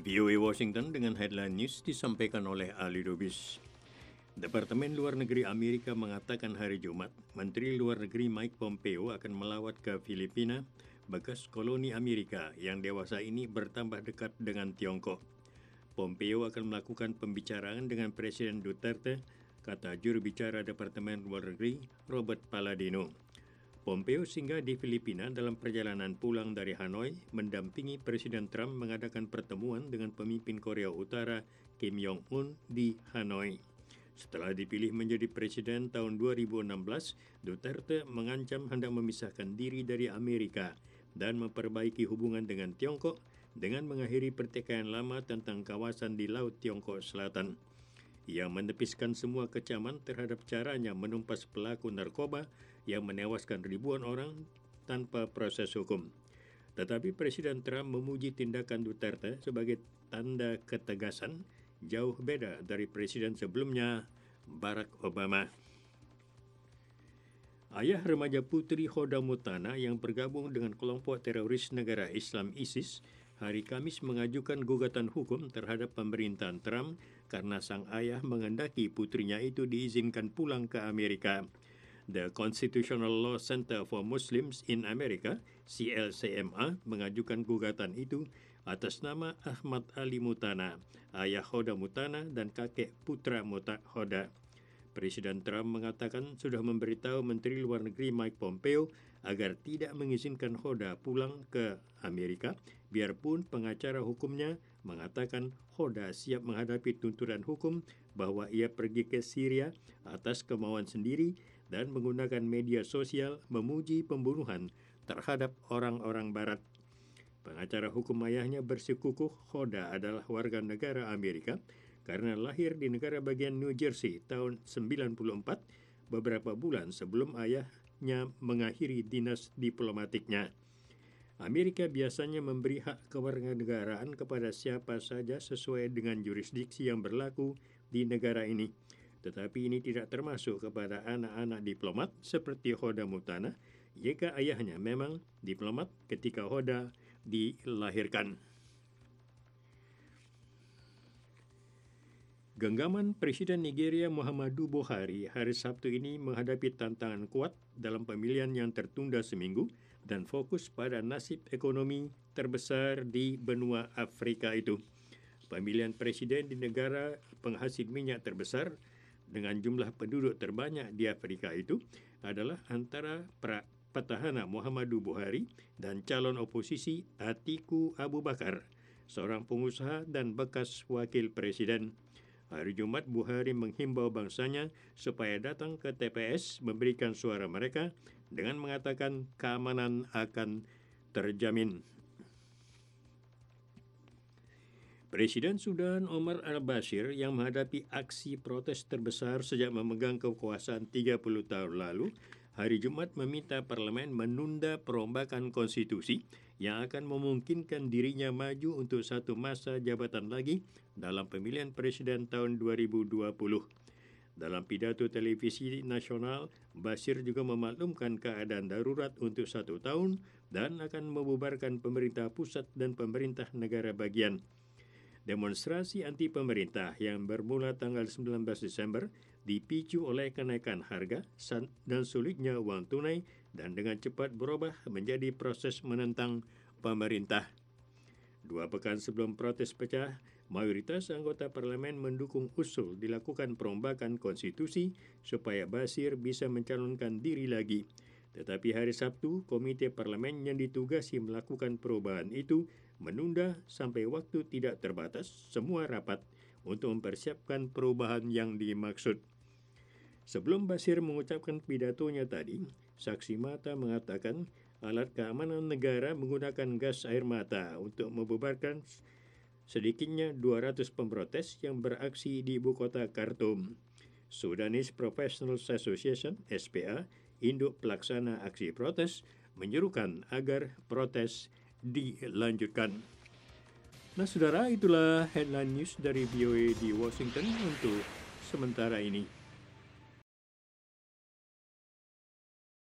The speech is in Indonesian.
VOA Washington dengan headline news disampaikan oleh Ali Lubis. Departemen Luar Negeri Amerika mengatakan hari Jumat, Menteri Luar Negeri Mike Pompeo akan melawat ke Filipina, bekas koloni Amerika yang dewasa ini bertambah dekat dengan Tiongkok. Pompeo akan melakukan pembicaraan dengan Presiden Duterte, kata juru bicara Departemen Luar Negeri Robert Palladino. Pompeo singgah di Filipina dalam perjalanan pulang dari Hanoi mendampingi Presiden Trump mengadakan pertemuan dengan pemimpin Korea Utara Kim Jong-un di Hanoi. Setelah dipilih menjadi presiden tahun 2016, Duterte mengancam hendak memisahkan diri dari Amerika dan memperbaiki hubungan dengan Tiongkok dengan mengakhiri pertikaian lama tentang kawasan di Laut Tiongkok Selatan. Ia menepiskan semua kecaman terhadap caranya menumpas pelaku narkoba yang menewaskan ribuan orang tanpa proses hukum. Tetapi Presiden Trump memuji tindakan Duterte sebagai tanda ketegasan, jauh beda dari presiden sebelumnya, Barack Obama. Ayah remaja putri Hoda Mutana yang bergabung dengan kelompok teroris negara Islam ISIS hari Kamis mengajukan gugatan hukum terhadap pemerintahan Trump karena sang ayah menghendaki putrinya itu diizinkan pulang ke Amerika. The Constitutional Law Center for Muslims in America, CLCMA, mengajukan gugatan itu atas nama Ahmad Ali Mutana, ayah Hoda Mutana dan kakek putra Hoda. Presiden Trump mengatakan sudah memberitahu Menteri Luar Negeri Mike Pompeo agar tidak mengizinkan Hoda pulang ke Amerika, biarpun pengacara hukumnya mengatakan Hoda siap menghadapi tuntutan hukum bahwa ia pergi ke Syria atas kemauan sendiri dan menggunakan media sosial memuji pembunuhan terhadap orang-orang Barat. Pengacara hukum ayahnya bersikukuh Hoda adalah warga negara Amerika karena lahir di negara bagian New Jersey tahun 1994, beberapa bulan sebelum ayahnya mengakhiri dinas diplomatiknya. Amerika biasanya memberi hak kewarganegaraan kepada siapa saja sesuai dengan jurisdiksi yang berlaku di negara ini. Tetapi ini tidak termasuk kepada anak-anak diplomat seperti Hoda Mutana, jika ayahnya memang diplomat ketika Hoda dilahirkan. Genggaman Presiden Nigeria Muhammadu Buhari hari Sabtu ini menghadapi tantangan kuat dalam pemilihan yang tertunda seminggu dan fokus pada nasib ekonomi terbesar di benua Afrika itu. Pemilihan presiden di negara penghasil minyak terbesar dengan jumlah penduduk terbanyak di Afrika itu adalah antara petahana Muhammadu Buhari dan calon oposisi Atiku Abubakar, seorang pengusaha dan bekas wakil presiden. Hari Jumat, Buhari menghimbau bangsanya supaya datang ke TPS memberikan suara mereka dengan mengatakan keamanan akan terjamin. Presiden Sudan Omar al-Bashir yang menghadapi aksi protes terbesar sejak memegang kekuasaan 30 tahun lalu, hari Jumat meminta parlemen menunda perombakan konstitusi yang akan memungkinkan dirinya maju untuk satu masa jabatan lagi dalam pemilihan presiden tahun 2020. Dalam pidato televisi nasional, Bashir juga memaklumkan keadaan darurat untuk 1 tahun dan akan membubarkan pemerintah pusat dan pemerintah negara bagian. Demonstrasi anti-pemerintah yang bermula tanggal 19 Desember dipicu oleh kenaikan harga dan sulitnya uang tunai dan dengan cepat berubah menjadi proses menentang pemerintah. 2 pekan sebelum protes pecah, mayoritas anggota parlemen mendukung usul dilakukan perombakan konstitusi supaya Bashir bisa mencalonkan diri lagi. Tetapi hari Sabtu, Komite Parlemen yang ditugasi melakukan perubahan itu menunda sampai waktu tidak terbatas semua rapat untuk mempersiapkan perubahan yang dimaksud. Sebelum Bashir mengucapkan pidatonya tadi, saksi mata mengatakan alat keamanan negara menggunakan gas air mata untuk membubarkan sedikitnya 200 pemprotes yang beraksi di ibu kota Khartoum. Sudanese Professional Association, SPA, induk pelaksana aksi protes, menyerukan agar protes dilanjutkan. Nah, saudara, itulah headline news dari VOA di Washington untuk sementara ini.